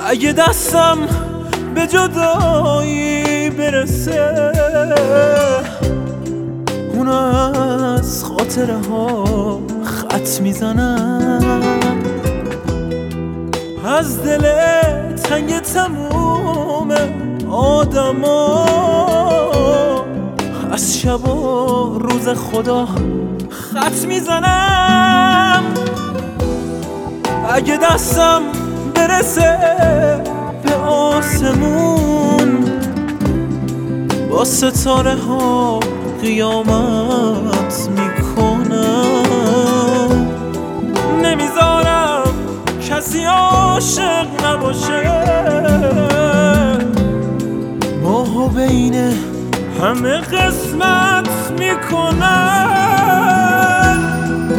اگه دستم به جدایی برسه اونو از خاطره ها خط میزنم، از دل تنگ تموم آدما، از شب و روز خدا خط میزنم. اگه دستم برسه به آسمون با ستاره ها قیامت میکنم، نمیذارم کسی عاشق نباشه، ماهو بین همه قسمت میکنم.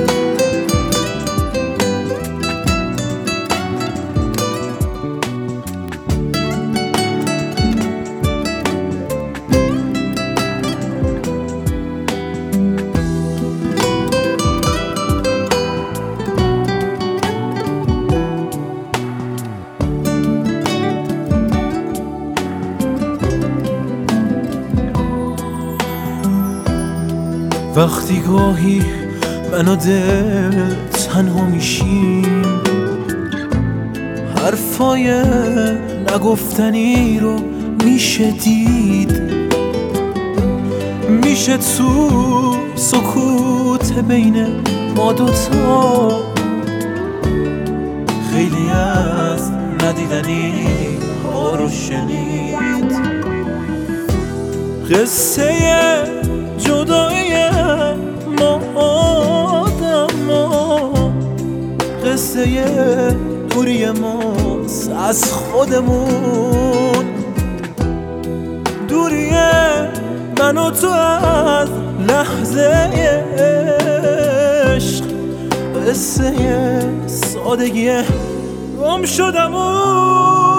وقتی گاهی من و دل تنها میشیم، حرفای نگفتنی رو میشه دید، میشه تو سکوت بین ما دوتا خیلی از ندیدنی ها رو شنید. قصه جدایی ما آدما، قصه دوری ماست از خودمون، دوری من و تو از لحظه عشق، قصه سادگی گم شدمون.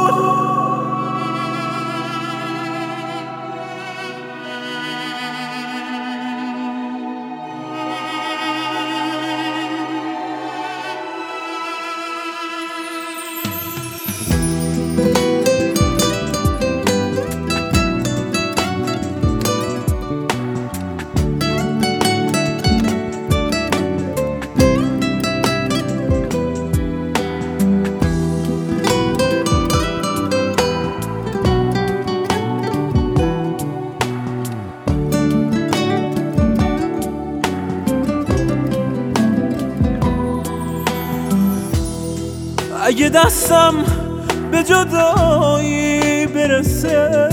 اگه دستم به جدایی برسه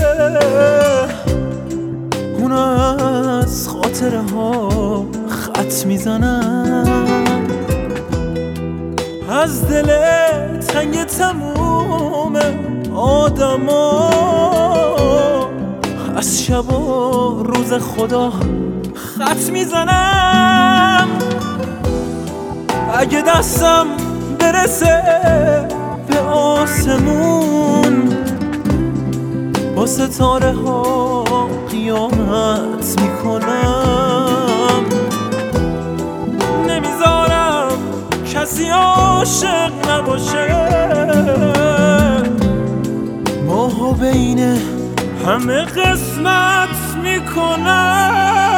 اونو از خاطره ها خط میزنم، از دل تنگ تموم آدما، از شب و روز خدا خط میزنم. اگه دستم برسه به آسمون با ستاره ها قیامت میکنم، نمیذارم کسی عاشق نباشه، ماهو بین همه قسمت میکنم.